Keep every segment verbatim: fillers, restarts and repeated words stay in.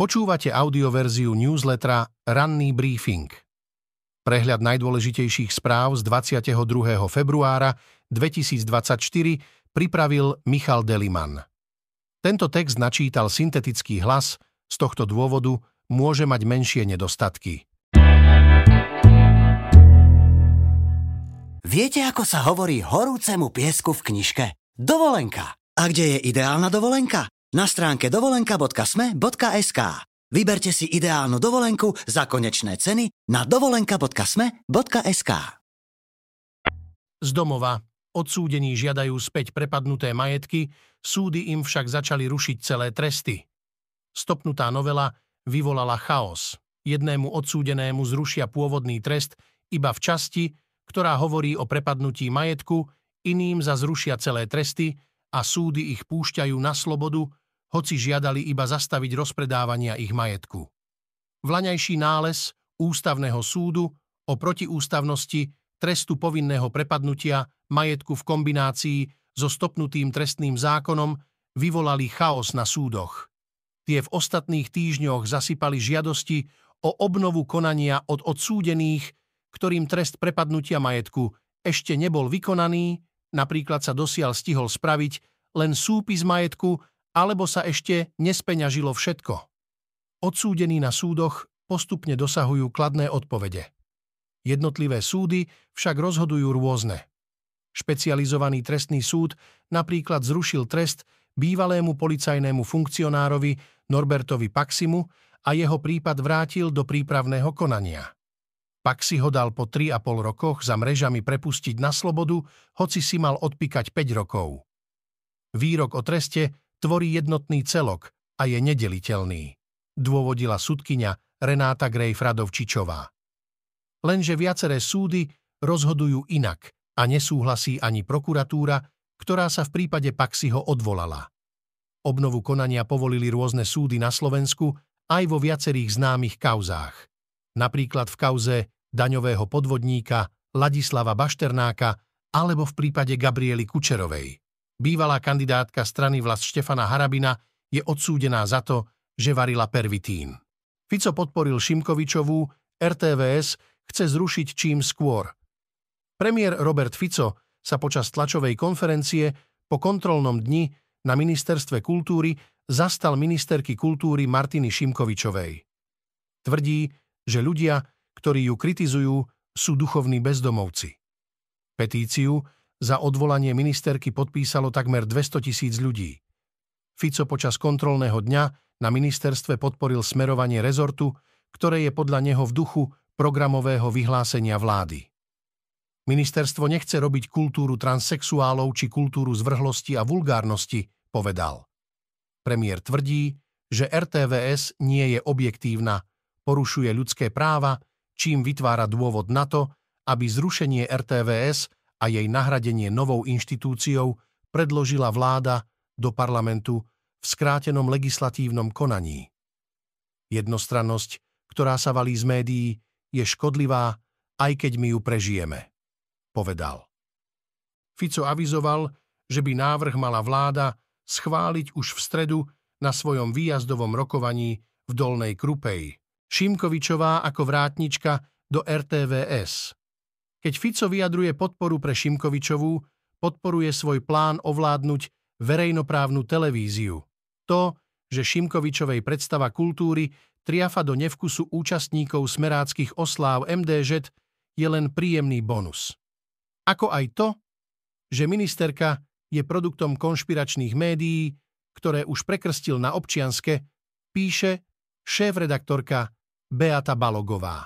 Počúvate audioverziu newslettera Ranný briefing. Prehľad najdôležitejších správ z dvadsiateho druhého februára dvetisícdvadsaťštyri pripravil Michal Deliman. Tento text načítal syntetický hlas, z tohto dôvodu môže mať menšie nedostatky. Viete, ako sa hovorí horúcemu piesku v knižke? Dovolenka. A kde je ideálna dovolenka? Na stránke dovolenka bodka es em e bodka es ká. Vyberte si ideálnu dovolenku za konečné ceny na dovolenka bodka es em e bodka es ká. Z domova odsúdení žiadajú späť prepadnuté majetky, súdy im však začali rušiť celé tresty. Stopnutá novela vyvolala chaos. Jednému odsúdenému zrušia pôvodný trest iba v časti, ktorá hovorí o prepadnutí majetku, iným za zrušia celé tresty a súdy ich púšťajú na slobodu, hoci žiadali iba zastaviť rozpredávania ich majetku. Vlaňajší nález Ústavného súdu o protiústavnosti trestu povinného prepadnutia majetku v kombinácii so stopnutým trestným zákonom vyvolali chaos na súdoch. Tie v ostatných týždňoch zasypali žiadosti o obnovu konania od odsúdených, ktorým trest prepadnutia majetku ešte nebol vykonaný, napríklad sa dosiaľ stihol spraviť len súpis majetku, alebo sa ešte nespeňažilo všetko. Odsúdení na súdoch postupne dosahujú kladné odpovede. Jednotlivé súdy však rozhodujú rôzne. Špecializovaný trestný súd napríklad zrušil trest bývalému policajnému funkcionárovi Norbertovi Paximu a jeho prípad vrátil do prípravného konania. Paxi ho dal po tri a pol rokoch za mrežami prepustiť na slobodu, hoci si mal odpíkať päť rokov. Výrok o treste tvorí jednotný celok a je nedeliteľný, dôvodila sudkyňa Renáta Grejf-Radovčičová. Lenže viaceré súdy rozhodujú inak a nesúhlasí ani prokuratúra, ktorá sa v prípade Paxiho odvolala. Obnovu konania povolili rôzne súdy na Slovensku aj vo viacerých známych kauzách. Napríklad v kauze daňového podvodníka Ladislava Bašternáka alebo v prípade Gabriely Kučerovej. Bývalá kandidátka strany Vlast Štefana Harabina je odsúdená za to, že varila pervitín. Fico podporil Šimkovičovú, er té vé es chce zrušiť čím skôr. Premiér Robert Fico sa počas tlačovej konferencie po kontrolnom dni na ministerstve kultúry zastal ministerky kultúry Martiny Šimkovičovej. Tvrdí, že ľudia, ktorí ju kritizujú, sú duchovní bezdomovci. Petíciu za odvolanie ministerky podpísalo takmer dvestotisíc ľudí. Fico počas kontrolného dňa na ministerstve podporil smerovanie rezortu, ktoré je podľa neho v duchu programového vyhlásenia vlády. Ministerstvo nechce robiť kultúru transsexuálov či kultúru zvrhlosti a vulgárnosti, povedal. Premiér tvrdí, že er té vé es nie je objektívna, porušuje ľudské práva, čím vytvára dôvod na to, aby zrušenie er té vé es a jej nahradenie novou inštitúciou predložila vláda do parlamentu v skrátenom legislatívnom konaní. Jednostrannosť, ktorá sa valí z médií, je škodlivá, aj keď my ju prežijeme, povedal. Fico avizoval, že by návrh mala vláda schváliť už v stredu na svojom výjazdovom rokovaní v Dolnej Krupej. Šimkovičová ako vrátnička do er té vé es. Keď Fico vyjadruje podporu pre Šimkovičovú, podporuje svoj plán ovládnuť verejnoprávnu televíziu. To, že Šimkovičovej predstava kultúry triafa do nevkusu účastníkov smeráckych osláv em dé žet, je len príjemný bonus. Ako aj to, že ministerka je produktom konšpiračných médií, ktoré už prekrstil na občianske, píše šéfredaktorka Beata Balogová.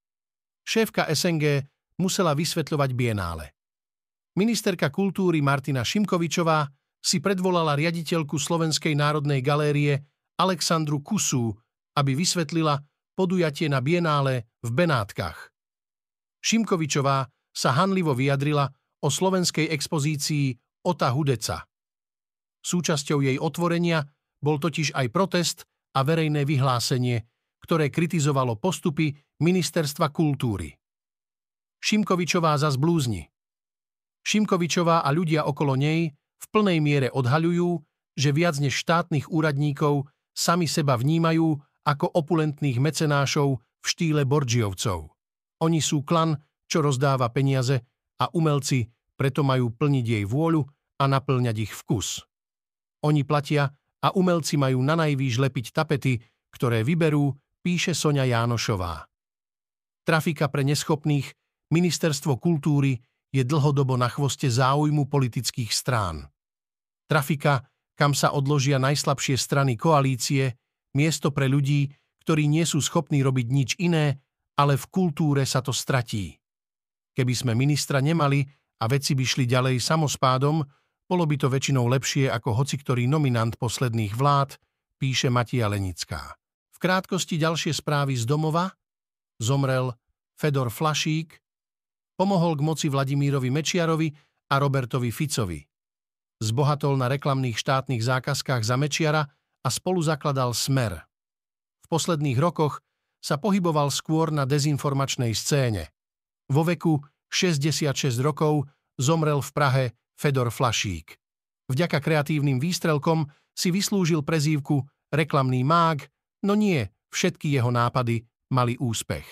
Šéfka es en gé musela vysvetľovať bienále. Ministerka kultúry Martina Šimkovičová si predvolala riaditeľku Slovenskej národnej galérie Alexandru Kusu, aby vysvetlila podujatie na bienále v Benátkach. Šimkovičová sa hanlivo vyjadrila o slovenskej expozícii Ota Hudeca. Súčasťou jej otvorenia bol totiž aj protest a verejné vyhlásenie, ktoré kritizovalo postupy Ministerstva kultúry. Šimkovičová zas blúzni. Šimkovičová a ľudia okolo nej v plnej miere odhaľujú, že viac než štátnych úradníkov sami seba vnímajú ako opulentných mecenášov v štýle Borgiovcov. Oni sú klan, čo rozdáva peniaze a umelci preto majú plniť jej vôľu a naplňať ich vkus. Oni platia a umelci majú nanajvýš lepiť tapety, ktoré vyberú, píše Soňa Jánošová. Trafika pre neschopných, ministerstvo kultúry je dlhodobo na chvoste záujmu politických strán. Trafika, kam sa odložia najslabšie strany koalície, miesto pre ľudí, ktorí nie sú schopní robiť nič iné, ale v kultúre sa to stratí. Keby sme ministra nemali a veci by šli ďalej samospádom, bolo by to väčšinou lepšie ako hociktorý nominant posledných vlád, píše Matia Lenická. V krátkosti ďalšie správy z domova. Zomrel Fedor Flašík, pomohol k moci Vladimírovi Mečiarovi a Robertovi Ficovi. Zbohatol na reklamných štátnych zákazkách za Mečiara a spolu zakladal Smer. V posledných rokoch sa pohyboval skôr na dezinformačnej scéne. Vo veku šesťdesiatšesť rokov zomrel v Prahe Fedor Flašík. Vďaka kreatívnym výstrelkom si vyslúžil prezývku reklamný mág, no nie všetky jeho nápady mali úspech.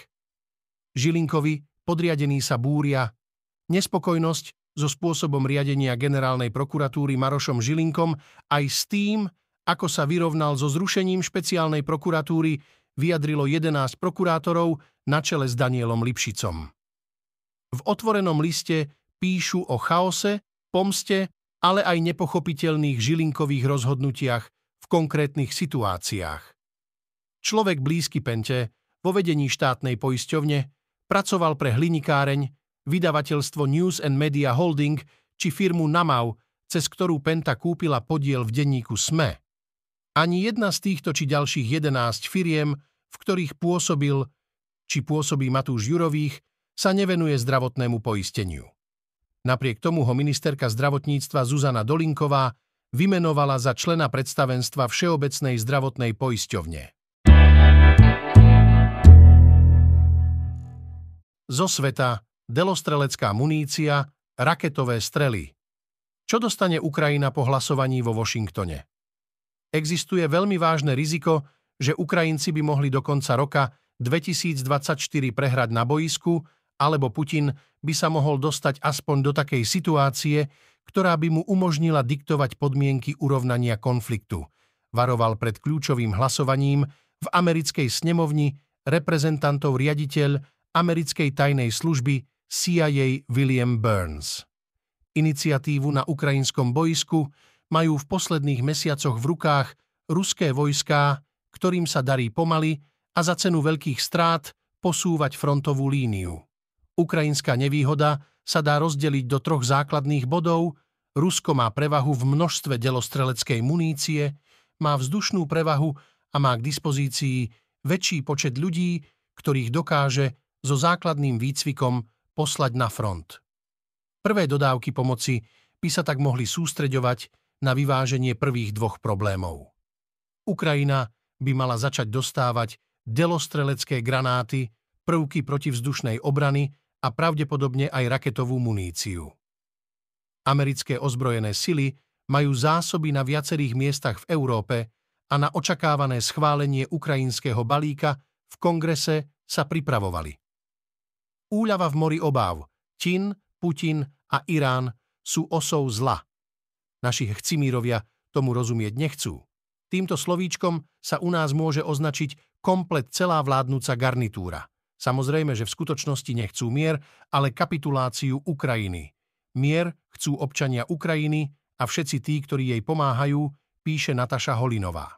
Žilinkovi podriadení sa búria. Nespokojnosť so spôsobom riadenia generálnej prokuratúry Marošom Žilinkom aj s tým, ako sa vyrovnal so zrušením špeciálnej prokuratúry, vyjadrilo jedenásť prokurátorov na čele s Danielom Lipšicom. V otvorenom liste píšu o chaose, pomste, ale aj nepochopiteľných Žilinkových rozhodnutiach v konkrétnych situáciách. Človek blízky Pente vo vedení štátnej poisťovne pracoval pre Hlinikáreň, vydavateľstvo News and Media Holding či firmu Namau, cez ktorú Penta kúpila podiel v denníku SME. Ani jedna z týchto či ďalších jedenásť firiem, v ktorých pôsobil či pôsobí Matúš Jurových, sa nevenuje zdravotnému poisteniu. Napriek tomu ho ministerka zdravotníctva Zuzana Dolinková vymenovala za člena predstavenstva Všeobecnej zdravotnej poisťovne. Zo sveta delostrelecká munícia, raketové strely. Čo dostane Ukrajina po hlasovaní vo Washingtone? Existuje veľmi vážne riziko, že Ukrajinci by mohli do konca roka dvetisícdvadsaťštyri prehrať na boisku, alebo Putin by sa mohol dostať aspoň do takej situácie, ktorá by mu umožnila diktovať podmienky urovnania konfliktu. Varoval pred kľúčovým hlasovaním v americkej snemovni reprezentantov riaditeľ americkej tajnej služby C I A William Burns. Iniciatívu na ukrajinskom boisku majú v posledných mesiacoch v rukách ruské vojská, ktorým sa darí pomaly a za cenu veľkých strát posúvať frontovú líniu. Ukrajinská nevýhoda sa dá rozdeliť do troch základných bodov. Rusko má prevahu v množstve delostreleckej munície, má vzdušnú prevahu a má k dispozícii väčší počet ľudí, ktorých dokáže so základným výcvikom poslať na front. Prvé dodávky pomoci by sa tak mohli sústreďovať na vyváženie prvých dvoch problémov. Ukrajina by mala začať dostávať delostrelecké granáty, prvky protivzdušnej obrany a pravdepodobne aj raketovú muníciu. Americké ozbrojené sily majú zásoby na viacerých miestach v Európe a na očakávané schválenie ukrajinského balíka v kongrese sa pripravovali. Úľava v mori obáv. Čín, Putin a Irán sú osou zla. Naši chcimírovia tomu rozumieť nechcú. Týmto slovíčkom sa u nás môže označiť komplet celá vládnúca garnitúra. Samozrejme, že v skutočnosti nechcú mier, ale kapituláciu Ukrajiny. Mier chcú občania Ukrajiny a všetci tí, ktorí jej pomáhajú, píše Nataša Holinová.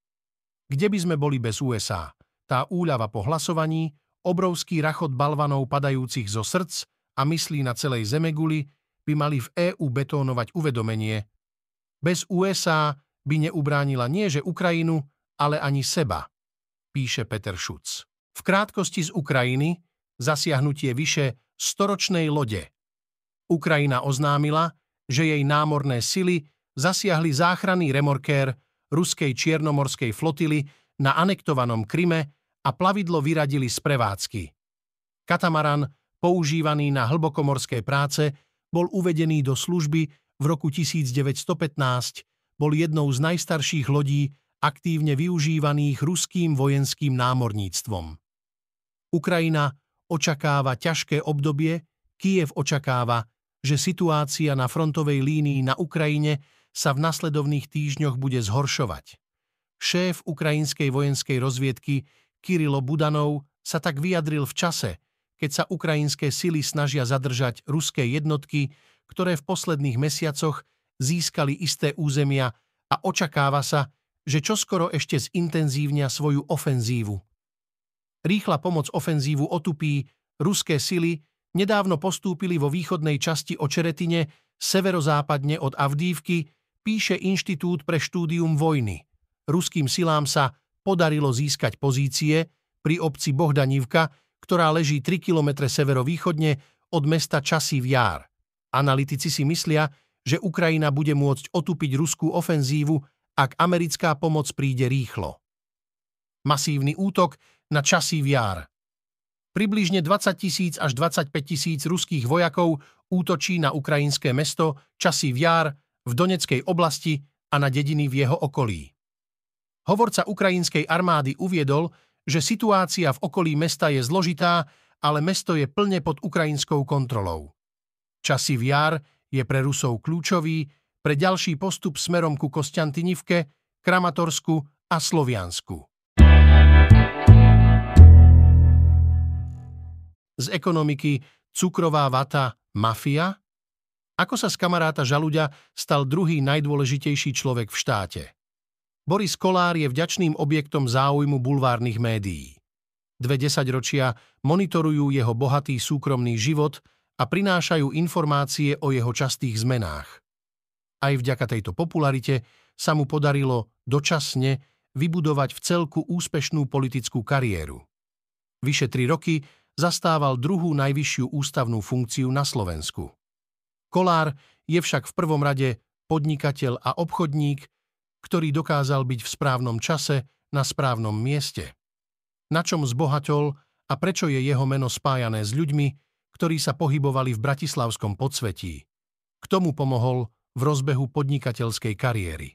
Kde by sme boli bez ú es á? Tá úľava po hlasovaní, obrovský rachot balvanov padajúcich zo srdc a myslí na celej zemeguli by mali v é ú betónovať uvedomenie. Bez ú es á by neubránila nie že Ukrajinu, ale ani seba, píše Peter Šuc. V krátkosti z Ukrajiny zasiahnutie vyše storočnej lode. Ukrajina oznámila, že jej námorné sily zasiahli záchranný remorkér ruskej čiernomorskej flotily na anektovanom Kryme a plavidlo vyradili z prevádzky. Katamaran, používaný na hlbokomorské práce, bol uvedený do služby v roku tisícdeväťstopätnásť, bol jednou z najstarších lodí aktívne využívaných ruským vojenským námorníctvom. Ukrajina očakáva ťažké obdobie, Kyjev očakáva, že situácia na frontovej línii na Ukrajine sa v nasledovných týždňoch bude zhoršovať. Šéf ukrajinskej vojenskej rozviedky Kirilo Budanov sa tak vyjadril v čase, keď sa ukrajinské sily snažia zadržať ruské jednotky, ktoré v posledných mesiacoch získali isté územia, a očakáva sa, že čoskoro ešte zintenzívnia svoju ofenzívu. Rýchla pomoc ofenzívu otupí, ruské sily nedávno postúpili vo východnej časti Očeretine, severozápadne od Avdívky, píše Inštitút pre štúdium vojny. Ruským silám sa podarilo získať pozície pri obci Bohdanivka, ktorá leží tri kilometre severovýchodne od mesta Časív Jár. Analytici si myslia, že Ukrajina bude môcť otupiť ruskú ofenzívu, ak americká pomoc príde rýchlo. Masívny útok na Časív Jár. Približne dvadsať tisíc až dvadsaťpäť tisíc ruských vojakov útočí na ukrajinské mesto Časív Jár v Doneckej oblasti a na dediny v jeho okolí. Hovorca ukrajinskej armády uviedol, že situácia v okolí mesta je zložitá, ale mesto je plne pod ukrajinskou kontrolou. Časív Jár je pre Rusov kľúčový pre ďalší postup smerom ku Kostiantinivke, Kramatorsku a Sloviansku. Z ekonomiky cukrová vata mafia? Ako sa z kamaráta žaluďa stal druhý najdôležitejší človek v štáte? Boris Kollár je vďačným objektom záujmu bulvárnych médií. Dve desaťročia monitorujú jeho bohatý súkromný život a prinášajú informácie o jeho častých zmenách. Aj vďaka tejto popularite sa mu podarilo dočasne vybudovať v celku úspešnú politickú kariéru. Vyše tri roky zastával druhú najvyššiu ústavnú funkciu na Slovensku. Kollár je však v prvom rade podnikateľ a obchodník, ktorý dokázal byť v správnom čase na správnom mieste. Na čom zbohatol a prečo je jeho meno spájané s ľuďmi, ktorí sa pohybovali v bratislavskom podsvetí. K tomu pomohol v rozbehu podnikateľskej kariéry.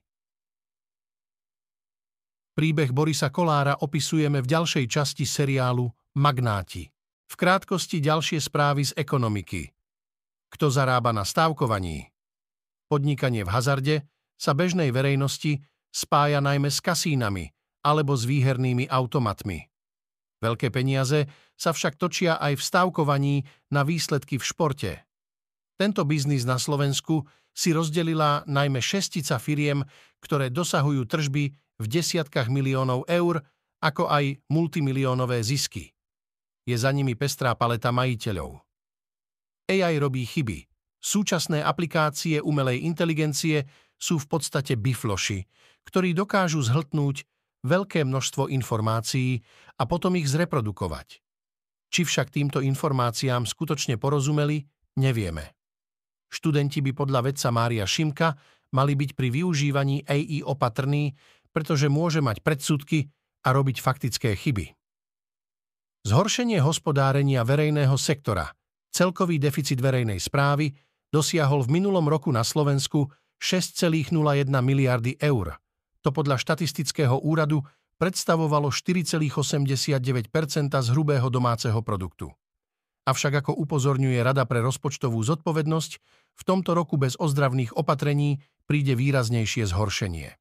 Príbeh Borisa Kollára opisujeme v ďalšej časti seriálu Magnáti. V krátkosti ďalšie správy z ekonomiky. Kto zarába na stávkovaní? Podnikanie v hazarde sa bežnej verejnosti spája najmä s kasínami alebo s výhernými automatmi. Veľké peniaze sa však točia aj v stávkovaní na výsledky v športe. Tento biznis na Slovensku si rozdelila najmä šestica firiem, ktoré dosahujú tržby v desiatkách miliónov eur, ako aj multimiliónové zisky. Je za nimi pestrá paleta majiteľov. á í robí chyby. Súčasné aplikácie umelej inteligencie sú v podstate bifloši, ktorí dokážu zhltnúť veľké množstvo informácií a potom ich zreprodukovať. Či však týmto informáciám skutočne porozumeli, nevieme. Študenti by podľa vedca Mária Šimka mali byť pri využívaní á í opatrní, pretože môže mať predsudky a robiť faktické chyby. Zhoršenie hospodárenia verejného sektora. Celkový deficit verejnej správy dosiahol v minulom roku na Slovensku šesť celá nula jeden miliardy eur. To podľa štatistického úradu predstavovalo štyri celá osemdesiatdeväť percent z hrubého domáceho produktu. Avšak ako upozorňuje Rada pre rozpočtovú zodpovednosť, v tomto roku bez ozdravných opatrení príde výraznejšie zhoršenie.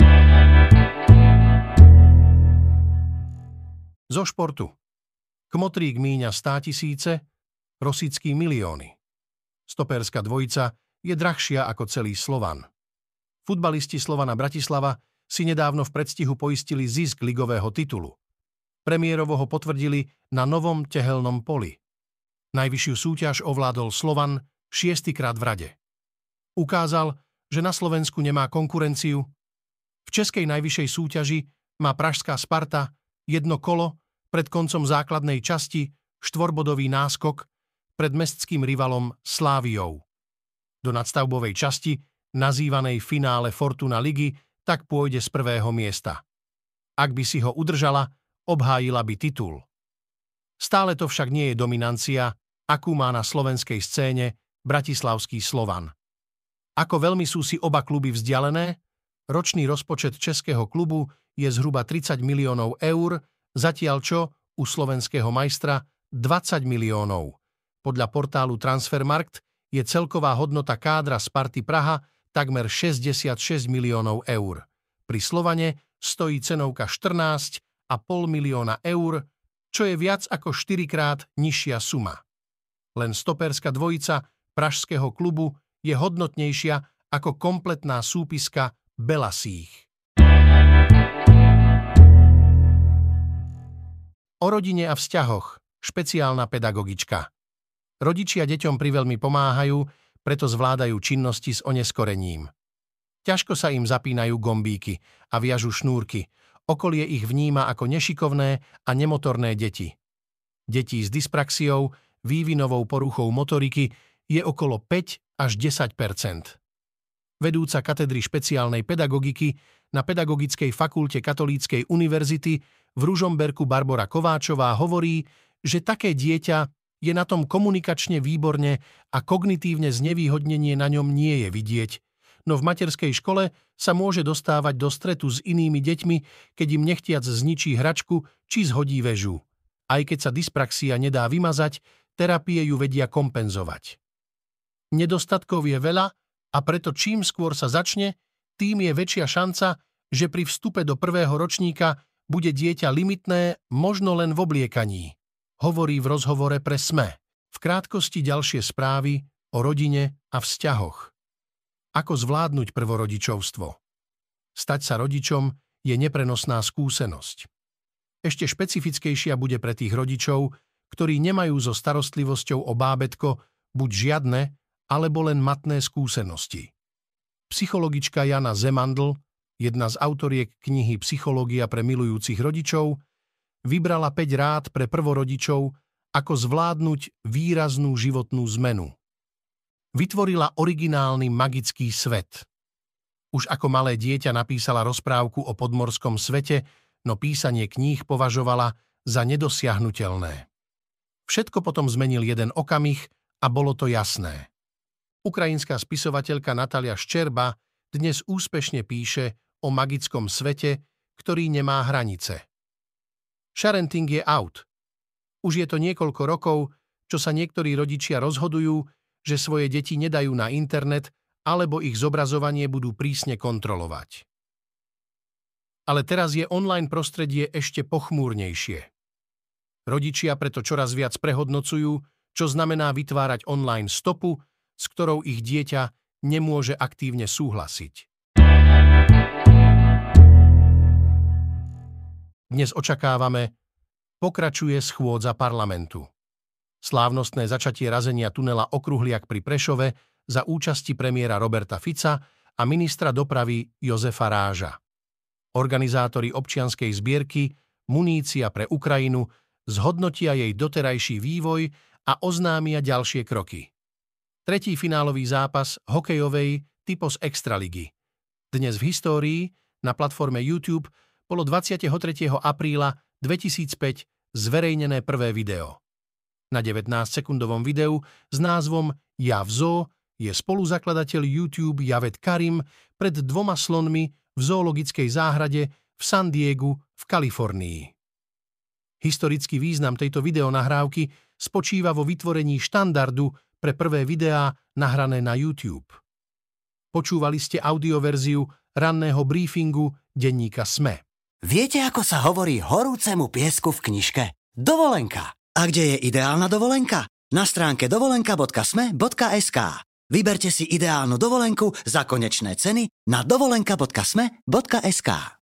Zo športu. Kmotrík míňa státisíce, Rosický milióny. Stoperská dvojica je drahšia ako celý Slovan. Futbalisti Slovana Bratislava si nedávno v predstihu poistili zisk ligového titulu. Premiérovo ho potvrdili na novom tehelnom poli. Najvyššiu súťaž ovládol Slovan šiestikrát v rade. Ukázal, že na Slovensku nemá konkurenciu. V českej najvyššej súťaži má pražská Sparta jedno kolo pred koncom základnej časti, štvorbodový náskok pred mestským rivalom Sláviou. Do nadstavbovej časti, nazývanej finále Fortuna ligy, tak pôjde z prvého miesta. Ak by si ho udržala, obhájila by titul. Stále to však nie je dominancia, akú má na slovenskej scéne bratislavský Slovan. Ako veľmi sú si oba kluby vzdialené, ročný rozpočet českého klubu je zhruba tridsať miliónov eur, zatiaľ čo u slovenského majstra dvadsať miliónov. Podľa portálu Transfermarkt je celková hodnota kádra Sparty Praha takmer šesťdesiatšesť miliónov eur. Pri Slovane stojí cenovka štrnásť a pol milióna eur, čo je viac ako štyrikrát nižšia suma. Len stoperská dvojica pražského klubu je hodnotnejšia ako kompletná súpiska Belasích. O rodine a vzťahoch. Špeciálna pedagogička. Rodičia deťom priveľmi pomáhajú, preto zvládajú činnosti s oneskorením. Ťažko sa im zapínajú gombíky a viažu šnúrky. Okolie ich vníma ako nešikovné a nemotorné deti. Detí s dyspraxiou, vývinovou poruchou motoriky je okolo päť až desať percent. Vedúca katedry špeciálnej pedagogiky na Pedagogickej fakulte Katolíckej univerzity v Ružomberku Barbora Kováčová hovorí, že také dieťa je na tom komunikačne výborne a kognitívne znevýhodnenie na ňom nie je vidieť, no v materskej škole sa môže dostávať do stretu s inými deťmi, keď im nechtiac zničí hračku či zhodí väžu. Aj keď sa dyspraxia nedá vymazať, terapie ju vedia kompenzovať. Nedostatkov je veľa a preto čím skôr sa začne, tým je väčšia šanca, že pri vstupe do prvého ročníka bude dieťa limitné možno len v obliekaní, hovorí v rozhovore pre es em e. V krátkosti ďalšie správy o rodine a vzťahoch. Ako zvládnuť prvorodičovstvo? Stať sa rodičom je neprenosná skúsenosť. Ešte špecifickejšia bude pre tých rodičov, ktorí nemajú so starostlivosťou o bábätko buď žiadne, alebo len matné skúsenosti. Psychologička Jana Zemandl, jedna z autoriek knihy Psychológia pre milujúcich rodičov, vybrala päť rád pre prvorodičov, ako zvládnuť výraznú životnú zmenu. Vytvorila originálny magický svet. Už ako malé dieťa napísala rozprávku o podmorskom svete, no písanie kníh považovala za nedosiahnuteľné. Všetko potom zmenil jeden okamih a bolo to jasné. Ukrajinská spisovateľka Natalia Ščerba dnes úspešne píše o magickom svete, ktorý nemá hranice. Sharenting je out. Už je to niekoľko rokov, čo sa niektorí rodičia rozhodujú, že svoje deti nedajú na internet, alebo ich zobrazovanie budú prísne kontrolovať. Ale teraz je online prostredie ešte pochmúrnejšie. Rodičia preto čoraz viac prehodnocujú, čo znamená vytvárať online stopu, s ktorou ich dieťa nemôže aktívne súhlasiť. Dnes očakávame, pokračuje schôdza parlamentu. Slávnostné začatie razenia tunela Okruhliak pri Prešove za účasti premiéra Roberta Fica a ministra dopravy Jozefa Ráža. Organizátori občianskej zbierky Munícia pre Ukrajinu zhodnotia jej doterajší vývoj a oznámia ďalšie kroky. Tretí finálový zápas hokejovej Typos Extraligy. Dnes v histórii na platforme YouTube bolo dvadsiateho tretieho apríla dvetisícpäť zverejnené prvé video. Na devätnásťsekundovom videu s názvom Ja v zoo je spoluzakladateľ YouTube Javed Karim pred dvoma slonmi v zoologickej záhrade v San Diegu v Kalifornii. Historický význam tejto videonahrávky spočíva vo vytvorení štandardu pre prvé videá nahrané na YouTube. Počúvali ste audioverziu ranného briefingu denníka es em e. Viete, ako sa hovorí horúcemu piesku v knižke? Dovolenka. A kde je ideálna dovolenka? Na stránke dovolenka bodka es em e bodka es ká. Vyberte si ideálnu dovolenku za konečné ceny na dovolenka bodka es em e bodka es ká.